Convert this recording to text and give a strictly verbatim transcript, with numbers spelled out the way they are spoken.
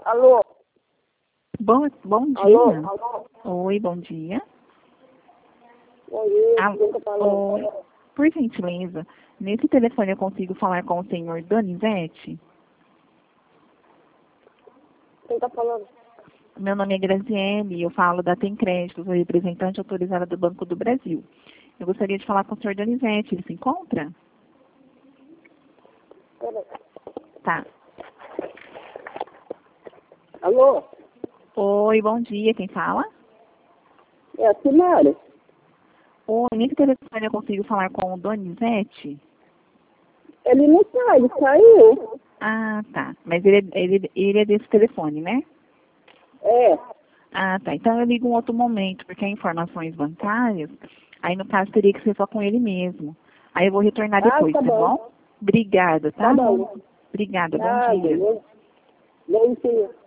Alô? Bom, bom dia. Alô? Alô? Oi, bom dia. Bom dia, Ah, quem tá falando? oi. Por gentileza, nesse telefone eu consigo falar com o senhor Donizete? Quem tá falando? Meu nome é Graziele, eu falo da Tem Crédito, sou representante autorizada do Banco do Brasil. Eu gostaria de falar com o senhor Donizete, ele se encontra? Peraí. Tá. Alô? Oi, bom dia, quem fala? É a Simária. Oi, nesse telefone eu consigo falar com o Donizete? Ele não sai, ele saiu. Ah, tá. Mas ele, é- ele, ele é desse telefone, né? É. Ah, tá. Então eu ligo um outro momento, porque é informações bancárias, aí no caso teria que ser só com ele mesmo. Aí eu vou retornar Ah, depois, tá tá bom. bom? Obrigada, tá? Tá bom. Obrigada, bom Nada. dia. Bom dia.